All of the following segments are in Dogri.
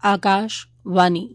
आकाशवाणी।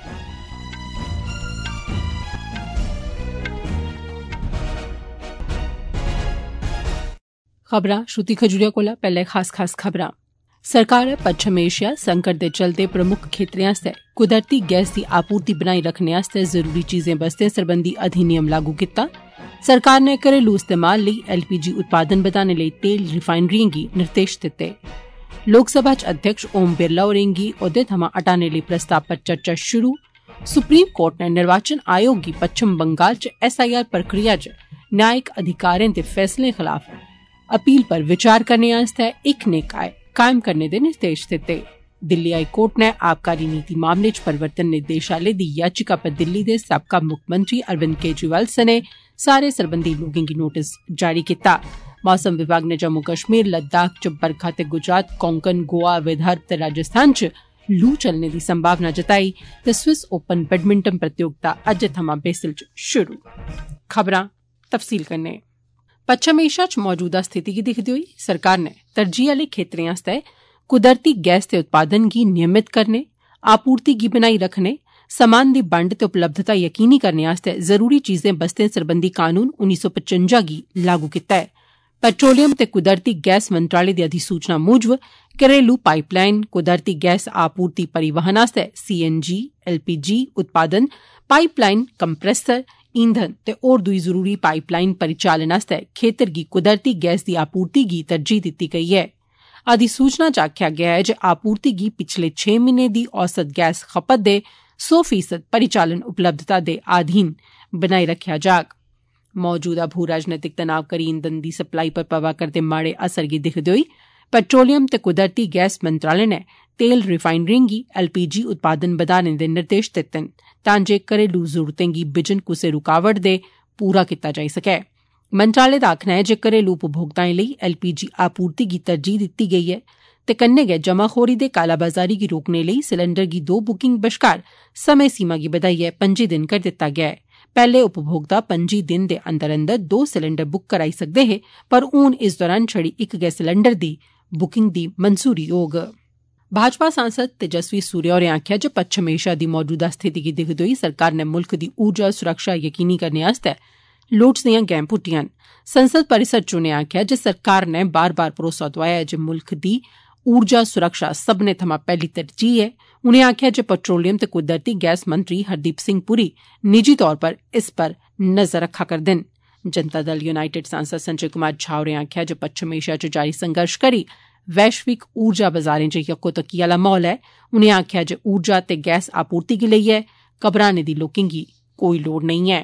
खबरां श्रुति खजूरिया कोला पैह्ले खास खबरां। सरकार पच्छम एशिया संकट दे चलदे प्रमुख खेत्रें आस्तै कुदरती गैस दी आपूर्ति बनाई रखने आस्तै जरूरी चीजें बस्तें सरबंधी अधिनियम लागू कीता। सरकार ने घरेलू इस्तेमाल लेई LPG उत्पादन बधाने लेई तेल रिफाइनरियें गी निर्देश दित्ते। लोकसभा च अध्यक्ष ओम बिरला होरें गी ओह्दे थमां हटाने लेई प्रस्ताव पर चर्चा शुरू। सुप्रीम कोर्ट ने निर्वाचन आयोग गी पच्छम बंगाल च SIR प्रक्रिया च न्यायिक अधिकारें दे फैसलें खलाफ अपील पर विचार करने आस्तै इक निकाय कायम करने दे निर्देश दित्ते। दिल्ली हाई कोर्ट ने आबकारी नीति मामले च प्रवर्तन निदेशालय दी याचिका पर दिल्ली दे साबका मुक्खमंत्री अरविंद केजरीवाल सने सारे सरबंधी लोकें गी नोटिस जारी कीता। मौसम विभाग ने जम्मू कश्मीर, लद्दाख च बरखा ते गुजरात, कोंकण, गोवा, विदर्भ ते राजस्थान च लू चलने दी संभावना जताई ते स्विस ओपन बैडमिंटन प्रतियोगिता अज्ज थमां बेसिल च शुरू। खबरां तफसील कन्नै। पच्छम एशिया च मौजूदा स्थिति गी दिक्खदे होई सरकार ने तरजीह आले खेत्रें आस्तै कुदरती गैस दे उत्पादन गी नियमित करने, आपूर्ति गी बनाई रखने, समान दी बंड ते उपलब्धता यकीनी करने आस्तै जरूरी चीजें बस्तें सरबंधी कानून 1955 गी लागू कीता है। पेट्रोलियम ते कुदरती गैस मंत्रालय दी अधिसूचना मूजब घरेलू पाइपलाइन, कुदरती गैस आपूर्ति परिवहन आस्तै CNG, LPG उत्पादन, पाइपलाइन, कंप्रेसर, ईंधन ते होर दुई जरूरी पाइपलाइन परिचालन आस्तै खेतर गी कुदरती गैस दी आपूर्ति गी तरजीह दित्ती गेई ऐ। अधिसूचना च आखेआ गेआ ऐ जे आपूर्ति गी पिछले 6 म्हीने दी औसत गैस खपत दे 100% परिचालन उपलब्धता दे अधीन बनाई रखेआ जाग। मौजूदा भू राजनीतिक तनाव करी ईंधन दी सप्लाई पर पवा करदे माड़े असर गी दिक्खदे होई पेट्रोलियम ते कुदरती गैस मंत्रालय ने तेल रिफाइनरियें गी LPG उत्पादन बधाने दे निर्देश दित्ते न तां जे घरेलू जरूरतें गी बिजन कुसै रुकावट दे पूरा कीता जाई सकै। मंत्रालय दा आखना ऐ जे घरेलू उपभोक्ताएं लेई LPG आपूर्ति गी तरजीह दित्ती गेई ऐ ते कन्नै गै जमाखोरी दे कालाबाजारी गी रोकने लेई सिलेंडर गी 2 बुकिंग बश्कार समें सीमा गी बधाइयै 25 दिन कर दित्ता गेआ ऐ। पैह्ले उपभोक्ता 25 दिन दे अंदर 2 सिलेंडर बुक कराई सकदे हे, पर हून इस दौरान छड़ी इक गै सिलेंडर दी बुकिंग दी मंजूरी होग। भाजपा सांसद तेजस्वी सूर्या होरें आखेआ जे पच्छम एशिया दी मौजूदा स्थिति गी दिक्खदे होई सरकार ने मुल्ख दी ऊर्जा सुरक्षा यकीनी करने आस्तै लोड़चदियां गैंह पुट्टियां न। संसद परिसर च उनें आखेआ जे सरकार ने बार-बार भरोसा दोआया ऐ जे मुल्ख दी ऊर्जा सुरक्षा सब्भनें थमां पैह्ली तरजीह ऐ। उनें आखेआ जे पेट्रोलियम ते कुदरती गैस मंत्री हरदीप सिंह पुरी निजी तौर पर इस पर नजर रखा करदे न। जनता दल यूनाइटेड सांसद संजय कुमार झा होरें आखेआ जे पच्छम एशिया च जारी संघर्ष करी वैश्विक ऊर्जा बजारें च यक्कोतक्की आला माहौल ऐ। उनें आखेआ जे ऊर्जा ते गैस आपूर्ति गी लेइयै घबराने दी लोकें गी कोई लोड़ नेईं ऐ।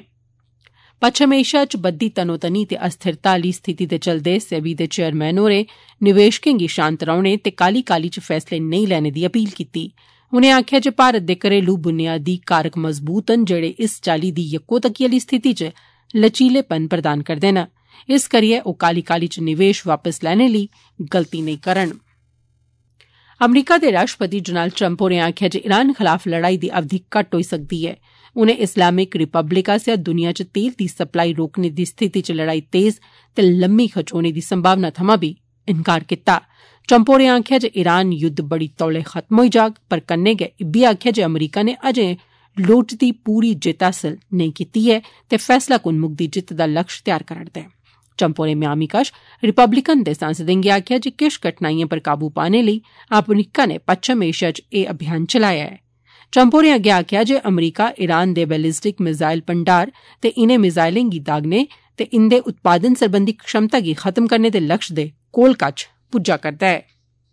पच्छम एशिया च बद्दी तनोतनी ते अस्थिरता आली स्थिति दे चलदे सेबी दे चेयरमैन होरें निवेशकें गी शांत रौह्ने ते काली च फैसले नेईं लैने दी अपील कीती। उनें आखेआ जे भारत दे घरेलू बुनियादी कारक मजबूत न जेह्ड़े इस चाल्ली दी यक्कोतक्की आली स्थिति च लचीलेपन प्रदान करदे न। इस करियै ओह् काली च निवेश वापस लैने लेई गलती नेईं करन। अमरीका दे राष्ट्रपति डोनाल्ड ट्रंप होरें आखेआ जे ईरान खलाफ लड़ाई दी अवधि घट्ट होई सकदी ऐ। उनें इस्लामिक रिपब्लिक आसेआ दुनिया च तेल दी सप्लाई रोकने दी स्थिति च लड़ाई तेज ते लम्मी खचोने दी संभावना थमां बी इन्कार कीता। ट्रंप होरें आखेआ जे ईरान युद्ध बड़ी तौले खत्म होई जाग, पर कन्नै गै इब्बी आखेआ जे अमरीका ने अजें लोड़चदी पूरी जित्त हासल नेईं कीती ऐ ते फैसला कुन मुक्कदी जित्त दा लक्ष्य तैयार करा'रदा ऐ। ट्रंप होरें म्यामी कश रिपब्लिकन दे सांसदें गी आखेआ जे किश कठनाइयें पर काबू पाने लेई अमरीका ने पच्छम एशिया च एह् अभियान चलाया ऐ। ट्रंप होरें अग्गें आखेआ जे अमरीका ईरान दे बैलिस्टिक मिसाइल भंडार ते इनें मिसाइलें गी दागने ते इंदे उत्पादन सरबंधी क्षमता गी खत्म करने दे लक्ष्य दे कोल कच्छ पुज्जा करदा ऐ।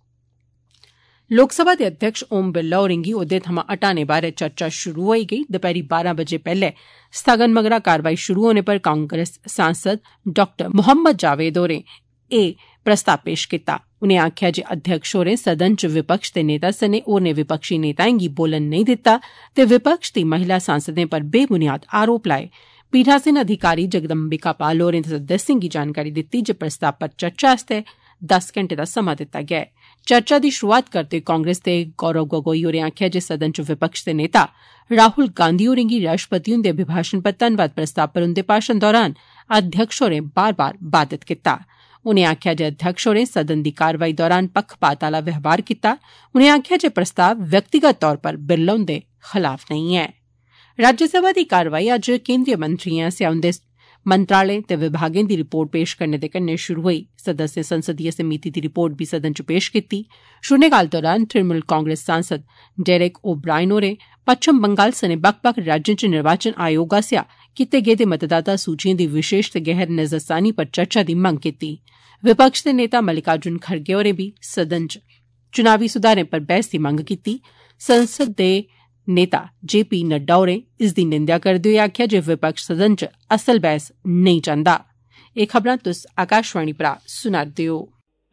लोकसभा दे अध्यक्ष ओम बिरला होरें गी ओह्दे थमां हटाने बारै चर्चा शुरू होई गेई। दपैह्री 12 बजे पैह्ले स्थगन मगरा कारवाई शुरू होने पर कांग्रेस सांसद डॉ मोहम्मद जावेद होरें एह् प्रस्ताव पेश कीता। उनें आखेआ जे अध्यक्ष होरें सदन च विपक्ष दे नेता सने होरनें विपक्षी नेताएं गी बोलन नेईं दित्ता ते विपक्ष दी महिला सांसदें पर बेबुनियाद आरोप लाए। पीठासीन अधिकारी जगदम्बिका पाल होरें सदस्यें गी जानकारी दित्ती जे प्रस्ताव पर चर्चा आस्तै 10 घैंटे दा समां दित्ता गेआ ऐ। चर्चा दी शुरुआत करदे कांग्रेस दे गौरव गगोई होरें आखेआ जे सदन च विपक्ष दे नेता राहुल गांधी होरें गी राष्ट्रपति हुंदे अभिभाषण पर धन्नवाद प्रस्ताव पर उंदे भाषण दौरान अध्यक्ष होरें बार बार बाधित कीता। उनें आखेआ जे अध्यक्ष होरें सदन दी कारवाई दौरान पक्खपात आला व्यवहार कीता। उनें आखेआ जे प्रस्ताव व्यक्तिगत तौर पर बिरला हुंदे खलाफ नेईं ऐ। राज्यसभा दी कारवाई अज्ज केंद्रीय मंत्रियें आसेआ उंदे मंत्रालय ते विभागें दी रिपोर्ट पेश करने दे कन्नै शुरू होई। सदस्यें संसदीय समिति दी रिपोर्ट बी सदन च पेश कीती। शून्यकाल दौरान तृणमूल कांग्रेस सांसद डेरेक ओ ब्रायन होरें पच्छम बंगाल सने बक्ख-बक्ख राज्यें च निर्वाचन आयोग आसेआ कीते गेदे मतदाता सूचिएं दी विशेष ते गैर नजरसानी पर चर्चा दी मंग कीती। विपक्ष दे नेता मल्लिकार्जुन खड़गे होरें बी सदन च चुनावी सुधारें पर बहस दी मंग कीती। संसद दे नेता JP नड्डा होरें इसदी निंदेआ करदे होई आखेआ जे विपक्ष सदन च असल बहस नेईं चांह्दा। एह् खबरां तुस आकाशवाणी परा सुना'रदे ओ।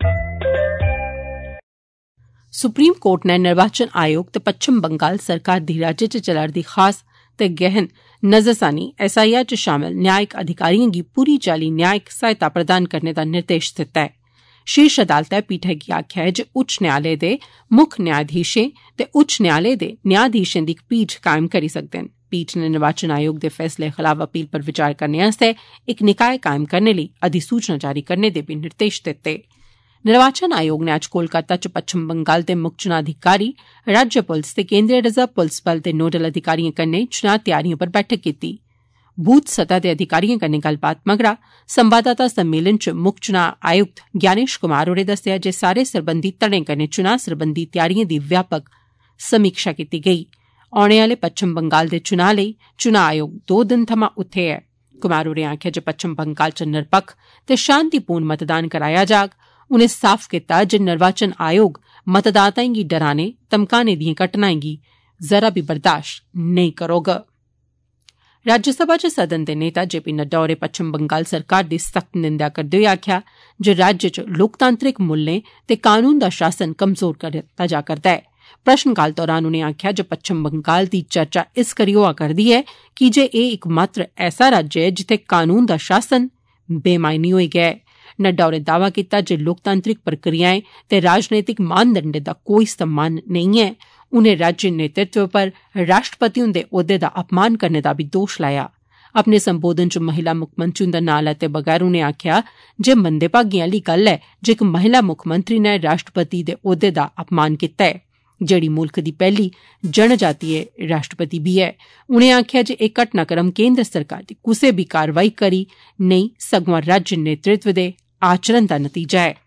सुप्रीम कोर्ट नै निर्वाचन आयोग ते पच्छम बंगाल सरकार दी राज्य च चला'रदी खास ते गहन नजरसानी SIR च शामल न्यायिक अधिकारिएं गी पूरी चाल्ली न्यायिक सहायता प्रदान करने दा निर्देश दित्ता ऐ। शीर्ष अदालतै पीठै गी आखेआ ऐ जे उच्च न्यायालय दे मुक्ख न्यायाधीशें ते उच्च न्यायालय दे न्यायाधीशें दी इक पीठ कायम करी सकदे न। पीठ नै निर्वाचन आयोग दे फैसले खलाफ अपील पर विचार करने आस्तै इक निकाय कायम करने लेई अधिसूचना जारी करने दे बी निर्देश दित्ते। निर्वाचन आयोग नै अज्ज कोलकाता च पच्छम बंगाल दे मुक्ख चुनां अधिकारी, राज्य पुलस ते केंद्रीय रिजर्व पुलस बल दे नोडल अधिकारिएं कन्नै चुनां त्यारिएं पर बैठक कीती। बूथ सतह दे अधिकारिएं कन्नै गल्लबात मगरा संवाददाता सम्मेलन च मुक्ख चुनां आयुक्त ज्ञानेश कुमार होरें दस्सेआ जे सारे सरबंधी धड़ें कन्नै चुनां सरबंधी त्यारिएं दी व्यापक समीक्षा कीती गेई। औने आले पच्छम बंगाल दे चुनां लेई चुनां आयोग 2 दिन थमां उत्थे ऐ। कुमार होरें आखेआ जे पच्छम बंगाल च निरपक्ख ते शांतिपूर्ण मतदान कराया जाग। उनें साफ कीता जे निर्वाचन आयोग मतदाताएं गी डराने धमकाने दिएं घटनाएं गी जरा बी बर्दाश्त नेईं करोग। राज्यसभा च सदन दे नेता JP नड्डा होरें पच्छम बंगाल सरकार दी सख्त निंदेआ करदे होई आखेआ जे राज्य च लोकतांत्रिक मुल्लें ते कानून दा शासन कमजोर कीता जा करदा ऐ। प्रश्नकाल दौरान उनें आखेआ जे पच्छम बंगाल दी चर्चा इस करी होआ करदी ऐ की जे एह् इकमात्र ऐसा राज्य ऐ जित्थै कानून दा शासन बेमायनी होई गेआ ऐ। नड्डा होरें दावा कीता जे लोकतांत्रिक प्रक्रियाएं ते राजनीतिक मानदंडें दा कोई सम्मान नेईं ऐ। उनें राज्य नेतृत्व पर राष्ट्रपति हुंदे ओहदे दा अपमान करने दा बी दोश लाया। अपने संबोधन च महिला मुक्खमंत्री हुंदा नां लैते बगैर उनें आखेआ जे मंदे भागें आली गल्ल ऐ जे इक महिला मुक्खमंत्री नै राष्ट्रपति दे ओहदे दा अपमान कीता ऐ, जेड़ी मुल्ख दी पैहली जनजातीय राष्ट्रपति बी ऐ। उनें आखेआ जे एह् घटनाक्रम केंद्र सरकार दी कुसै बी कारवाई करी नेईं सगुआं राज्य नेतृत्व दे आचरण दा नतीजा ऐ।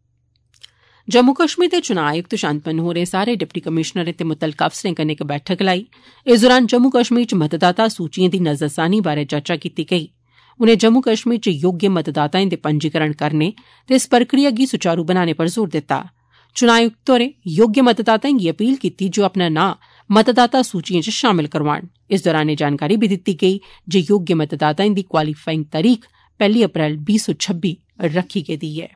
जम्मू कश्मीर दे चुनां आयुक्त शांतनु होरें सारे डिप्टी कमिशनरें ते मुतलका अफसरें कन्नै इक बैठक लाई। इस दौरान जम्मू कश्मीर च मतदाता सूचिएं दी नजरसानी बारै चर्चा कीती गेई। उनें जम्मू कश्मीर च योग्य मतदाताएं दे पंजीकरण करने ते इस प्रक्रिया गी सुचारू बनाने पर जोर दित्ता। चुनां आयुक्त होरें योग्य मतदाताएं गी अपील कीती जे अपना नां मतदाता सूचिएं च शामल करोआन। इस दौरान एह् जानकारी बी दित्ती गेई जे योग्य मतदाताएं दी क्वालीफाइंग तरीक 1 अप्रैल 2026 रखी गेदी ऐ।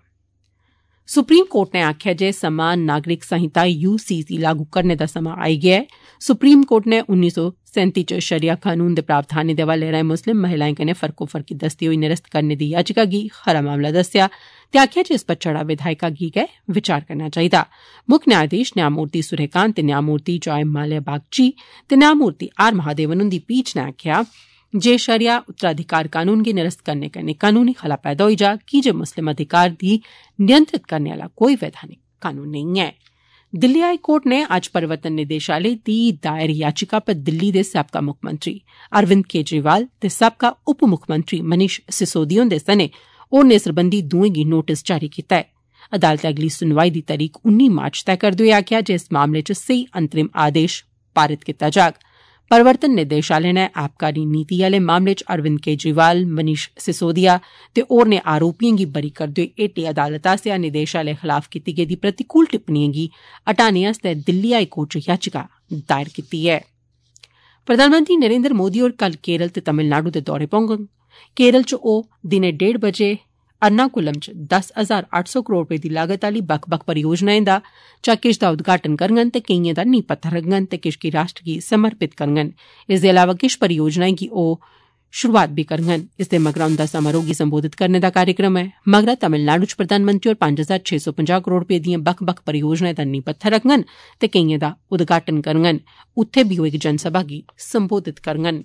सुप्रीम कोर्ट नै आखेआ जे समान नागरिक संहिता UCC लागू करने दा समां आई गेआ ऐ। सुप्रीम कोर्ट नै 1937 च शरिया कानून दे प्रावधानें दे हवाले राएं मुस्लिम महिलाएं कन्नै फर्कोफर्की दसदे होई निरस्त करने दी याचिका गी खरा मामला दस्सेआ ते आखेआ जे इस पर छड़ा विधायिका गी गै विचार करना चाहिदा। मुक्ख न्यायाधीश न्यायमूर्ति सूर्यकांत ते न्यायमूर्ति जॉय माल्या बागची ते न्यायमूर्ति R महादेवन हुंदी पीठ नै आखेआ जे शरिया उत्तराधिकार कानून गी निरस्त करने कन्नै कानूनी खला पैदा होई जा की जे मुस्लिम अधिकार गी नियंत्रित करने आला कोई वैधानिक कानून नेईं ऐ। दिल्ली हाई कोर्ट ने अज्ज प्रवर्तन निदेशालय दी दायर याचिका पर दिल्ली दे साबका मुक्खमंत्री अरविंद केजरीवाल ते साबका उप मुक्खमंत्री मनीष सिसोदिया हुंदे सने होरनें सरबंधी दुएं गी नोटिस जारी कीता ऐ। अदालतै अगली सुनवाई दी तरीक 19 मार्च तय करदे होई आखेआ जे इस मामले च सेही अंतरिम आदेश पारित कीता जाग। प्रवर्तन निदेशालय नै आबकारी नीति आले मामले च अरविंद केजरीवाल, मनीष सिसोदिया ते होरनें आरोपिएं गी बरी करदे होई हेठी अदालत आसेआ निदेशालय खलाफ कीती गेदी प्रतिकूल टिप्पणिएं गी हटाने आस्तै दिल्ली हाई कोर्ट च याचिका दायर कीती ऐ। प्रधानमंत्री नरेंद्र मोदी होर कल केरल ते तमिलनाडु दे दौरे पर होङन। केरल च ओह् दिनें 1:30 बजे अर्नाकुलम च 10,800 करोड़ रपे दी लागत आली बक्ख बक्ख परियोजनाएं दा किश दा उद्घाटन करङन ते केइएं दा नींह पत्थर रखङन ते किश गी राष्ट्र गी समर्पित करङन। इसदे अलावा किश परियोजनाएं गी ओह् शुरुआत बी करङन। इसदे मगरा उंदा समारोह गी संबोधित करने दा कार्यक्रम ऐ। मगरा तमिलनाडु च प्रधानमंत्री होर 5,650 करोड़ रपे दिएं बक्ख बक्ख परियोजनाएं दा नींह पत्थर रखङन ते केइएं दा उद्घाटन करङन। उत्थे बी ओह् इक जनसभा गी संबोधित करङन।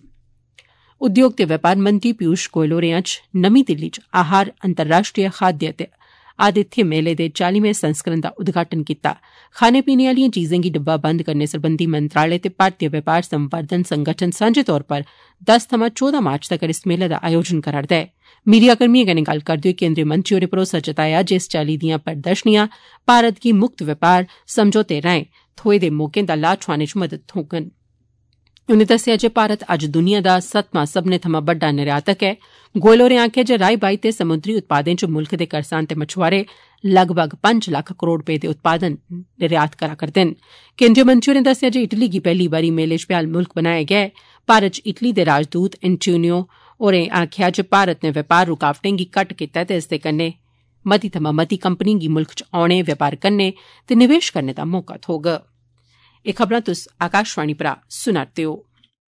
उद्योग ते व्यापार मंत्री पीयूष गोयल होरें अज्ज नमीं दिल्ली च आहार अंतर्राष्ट्रीय खाद्य ते आतिथ्य मेले दे 40वें संस्करण दा उद्घाटन कीता। खाने पीने आलियां चीजें गी डब्बा बंद करने सरबंधी मंत्रालय ते भारतीय व्यापार संवर्धन संगठन सांझे तौर पर 10 थमां 14 मार्च तगर इस मेले दा आयोजन करा'रदा ऐ। मीडिया कर्मियें कन्नै गल्ल करदे होई केंद्रीय मंत्री होरें भरोसा जताया जे इस चाल्ली दियां प्रदर्शनियां भारत गी मुक्त व्यापार समझौते राएं थ्होए दे मौकें दा लाह् ठोआने च मदद थ्होङन। उनें दस्सेआ जे भारत अज्ज दुनिया दा 7वां सब्बने थमां बड्डा निर्यातक ऐ। गोयल होरें आखेआ जे राई बाई ते समुद्री उत्पादें च मुल्ख दे करसान ते मछुआरे लगभग 5 लक्ख करोड़ रपे दे उत्पादन निर्यात करा करदे न। केंद्रीय मंत्री होरें दस्सेआ जे इटली गी पैह्ली बारी मेले च भ्याल मुल्ख बनाया गेआ ऐ। भारत च इटली दे राजदूत एंटोनियो होरें आखेआ जे भारत नै व्यापार रुकावटें गी घट्ट कीता ते इसदे कन्नै मती थमां मती कंपनिएं गी मुल्ख च औने व्यापार करने ते निवेश करने दा मौका थ्होग। एह् खबरां तुस आकाशवाणी परा सुना'रदे ओ।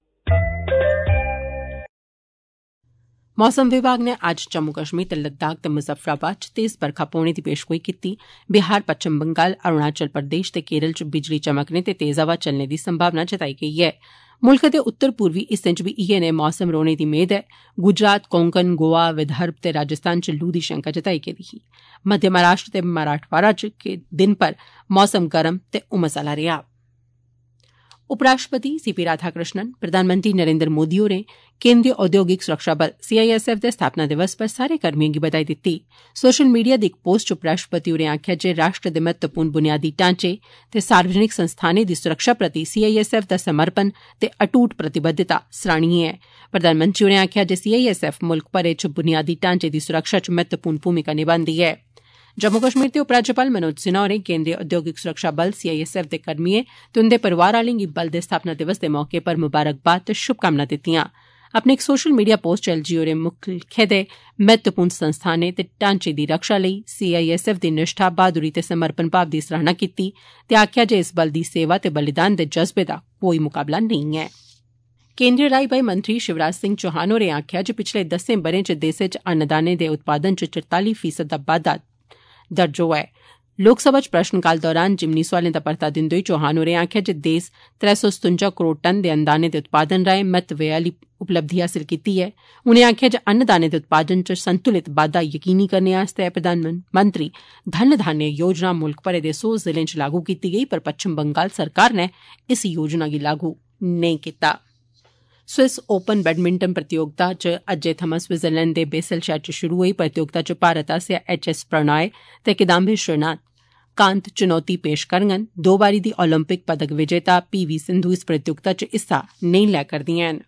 मौसम विभाग नै अज्ज जम्मू कश्मीर ते लद्दाख ते मुजफ्फराबाद च तेज बरखा पौने दी पेशगोई कीती। बिहार, पच्छम बंगाल, अरुणाचल प्रदेश ते केरल च बिजली चमकने ते तेज हवा चलने दी संभावना जताई गेई ऐ। मुल्ख दे उत्तर पूर्वी हिस्सें च बी इयै नेह् मौसम रौह्ने दी मेद ऐ। गुजरात, कोंकण, गोवा, विदर्भ ते राजस्थान च लू दी शंका जताई गेदी ही। मध्य महाराष्ट्र ते मराठवाड़ा च दिन भर मौसम गर्म ते उमस आह्ला रेहा। उपराष्ट्रपति सीपी राधाकृष्णन, प्रधानमंत्री नरेंद्र मोदी होरें केंद्रीय औद्योगिक सुरक्षा बल सीआईएसएफ दे स्थापना दिवस पर सारे कर्मियें गी बधाई दित्ती। सोशल मीडिया दी इक पोस्ट च उपराष्ट्रपति होरें आखेआ जे राष्ट्र दे महत्वपूर्ण बुनियादी ढांचे ते सार्वजनिक संस्थानें दी सुरक्षा प्रति सीआईएसएफ दा समर्पण ते अटूट प्रतिबद्धता सराहनीय ऐ। प्रधानमंत्री होरें आखेआ जे सीआईएसएफ मुल्ख भरै च बुनियादी ढांचे दी सुरक्षा च महत्वपूर्ण भूमिका निभांदी ऐ। जम्मू कश्मीर दे उपराज्यपाल मनोज सिन्हा होरें केंद्रीय औद्योगिक सुरक्षा बल सीआईएसएफ दे कर्मियें ते उंदे परिवार आह्लें गी बल दे स्थापना दिवस दे मौके पर मुबारकबाद ते शुभकामनां दित्तियां। अपने इक सोशल मीडिया पोस्ट च एलजी होरें मुल्खै दे महत्वपूर्ण संस्थानें ते ढांचे दी रक्षा लेई सीआईएसएफ दी निष्ठा, बहादुरी ते समर्पण भाव दी सराहना कीती ते आखेआ जे इस बल दी सेवा ते बलिदान दे जज्बे दा कोई मुकाबला नेईं ऐ। केंद्रीय राई बाई मंत्री शिवराज सिंह चौहान होरें आखेआ जे पिछले 10 ब'रें च देसै च अन्नदाने दे उत्पादन च 44% दा बाद्दा दर्ज होआ ऐ। लोकसभा च प्रश्नकाल दौरान जिमनी सोआलें दा परता दिंदे होई चौहान होरें आखेआ जे देस 357 करोड़ टन दे अन्नदाने दे उत्पादन राएं महत्वै आह्ली उपलब्धि हासल कीती ऐ। उनें आखेआ जे अन्नदाने दे उत्पादन च संतुलित बाद्दा यकीनी करने आस्तै प्रधानमंत्री धन धान्य योजना मुल्ख भरै दे 100 जिलें च लागू कीती गेई, पर पच्छम बंगाल सरकार नै इस योजना गी लागू नेईं कीता। स्विस ओपन बैडमिंटन प्रतियोगिता च अज्जै थमां स्विट्जरलैंड दे बेसल शैह्र च शुरू होई प्रतियोगिता च भारत आसेआ एचएस प्रणॉय ते किदांबी श्रीकांत चुनौती पेश करङन। 2 बारी दी ओलंपिक पदक विजेता पीवी सिंधु इस प्रतियोगिता च हिस्सा नेईं लै करदियां न।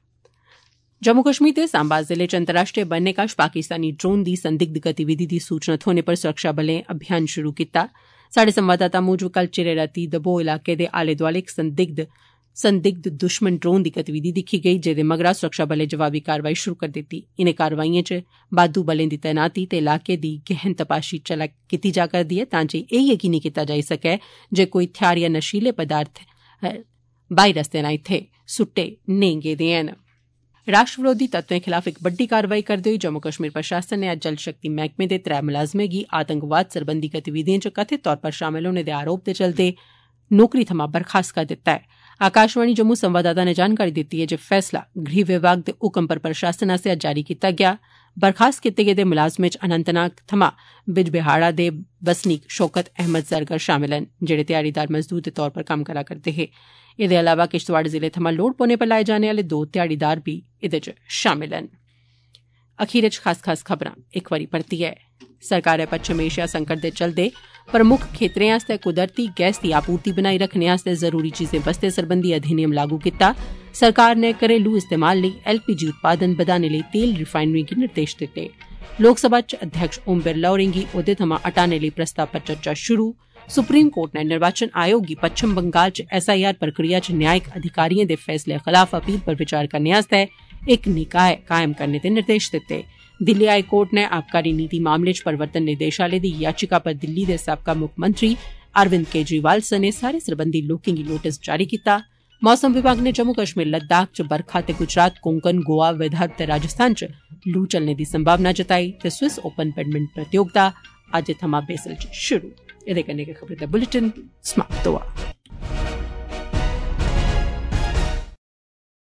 जम्मू कश्मीर दे सांबा जिले च अंतर्राष्ट्रीय बन्ने कश पाकिस्तानी ड्रोन दी संदिग्ध गतिविधि दी सूचना थ्होने पर सुरक्षा बलें अभियान शुरू कीता। साढ़े संवाददाता मूजब कल चिरे रातीं दबोह इलाके दे आले दोआले इक संदिग्ध दुश्मन ड्रोन दी गतिविधि दिक्खी गेई, जेदे मगरा सुरक्षा बलें जवाबी कार्रवाई शुरू करी दित्ती। इनें कार्रवाइएं च बाद्दू बलें दी तैनाती ते इलाके दी गहन तपाशी कीती जा करदी ऐ, तां जे एह् यकीनी कीता जाई सकै जे कोई हथियार या नशीले पदार्थ बाई रस्ते राएं इत्थै सुट्टे नेईं गेदे हैन। राष्ट्र विरोधी तत्वें खिलाफ इक बड्डी कार्रवाई करदे होई जम्मू कश्मीर प्रशासन नै अज्ज जल शक्ति मैह्कमे दे 3 मुलाजमें गी आतंकवाद सरबंधी गतिविधिएं च कथित तौर पर शामल होने दे आरोप दे चलदे नौकरी थमां बर्खास्त करी दित्ता ऐ। आकाशवाणी जम्मू संवाददाता नै जानकारी दित्ती ऐ जे फैसला गृह विभाग दे हुक्म पर प्रशासन आसेआ जारी कीता गेआ। बर्खास्त कीते गेदे मुलाजमें च अनंतनाग थमां बिजबिहाड़ा दे बसनीक शौकत अहमद जरगर शामिल न, जेहड़े ध्याड़ीदार मजदूर दे तौर पर कम्म करा करदे हे। एह्दे अलावा किश्तवाड़ जिले थमां लोड़ पौने पर लाए जाने आह्ले 2 ध्याड़ीदार बी एह्दे च शामिल न। अखीर च खास खबरां इक बारी परतियै। सरकारै पच्छम एशिया संकट दे चलदे प्रमुख खेत्तरें आस्तै कुदरती गैस दी आपूर्ति बनाई रखने आस्तै जरूरी चीजें बस्ते सरबंधी अधिनियम लागू कीता। सरकार नै घरेलू इस्तेमाल लेई एलपीजी उत्पादन बधाने लेई तेल रिफाइनरी गी निर्देश दित्ते। लोकसभा च अध्यक्ष ओम बिरला होरें गी ओह्दे थमां हटाने लेई प्रस्ताव पर चर्चा शुरू। सुप्रीम कोर्ट नै निर्वाचन आयोग गी पच्छम बंगाल च एसआईआर प्रक्रिया च न्यायिक अधिकारिएं दे फैसले खलाफ अपील पर विचार करने आस्तै इक निकाय कायम करने दे निर्देश दित्ते। दिल्ली हाई कोर्ट नै आबकारी नीति मामले च प्रवर्तन निदेशालय दी याचिका पर दिल्ली दे साबका मुक्खमंत्री अरविंद केजरीवाल सने सारे सरबंधी लोकें गी नोटिस जारी कीता। मौसम विभाग ने जम्मू कश्मीर लद्दाख च बरखा ते गुजरात, कोंकण, गोवा, विदर्भ ते राजस्थान च लू चलने दी संभावना जताई ते स्विस ओपन बैडमिंटन प्रतियोगिता अज्ज थमां बेसल च शुरू। एह्दे कन्नै गै खबरें दा बुलेटिन समाप्त होआ।